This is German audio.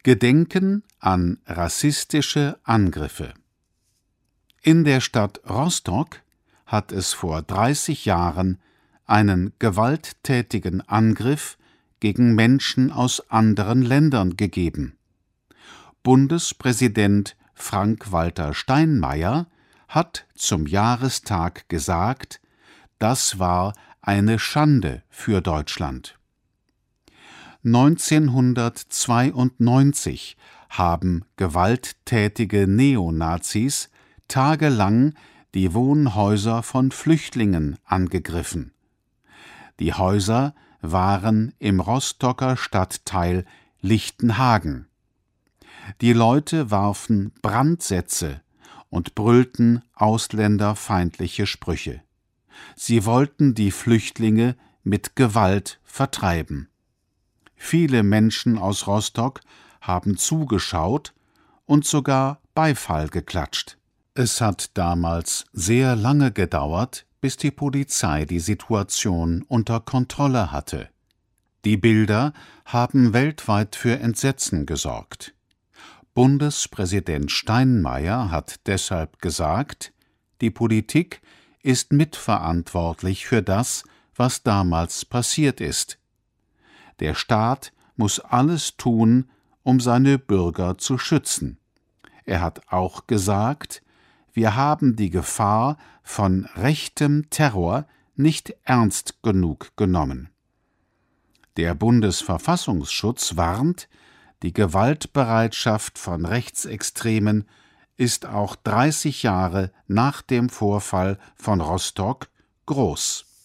Gedenken an rassistische Angriffe. In der Stadt Rostock hat es vor 30 Jahren einen gewalttätigen Angriff gegen Menschen aus anderen Ländern gegeben. Bundespräsident Frank-Walter Steinmeier hat zum Jahrestag gesagt, das war eine Schande für Deutschland. 1992 haben gewalttätige Neonazis tagelang die Wohnhäuser von Flüchtlingen angegriffen. Die Häuser waren im Rostocker Stadtteil Lichtenhagen. Die Leute warfen Brandsätze und brüllten ausländerfeindliche Sprüche. Sie wollten die Flüchtlinge mit Gewalt vertreiben. Viele Menschen aus Rostock haben zugeschaut und sogar Beifall geklatscht. Es hat damals sehr lange gedauert, bis die Polizei die Situation unter Kontrolle hatte. Die Bilder haben weltweit für Entsetzen gesorgt. Bundespräsident Steinmeier hat deshalb gesagt, die Politik ist mitverantwortlich für das, was damals passiert ist. Der Staat muss alles tun, um seine Bürger zu schützen. Er hat auch gesagt, wir haben die Gefahr von rechtem Terror nicht ernst genug genommen. Der Bundesverfassungsschutz warnt, die Gewaltbereitschaft von Rechtsextremen ist auch 30 Jahre nach dem Vorfall von Rostock groß.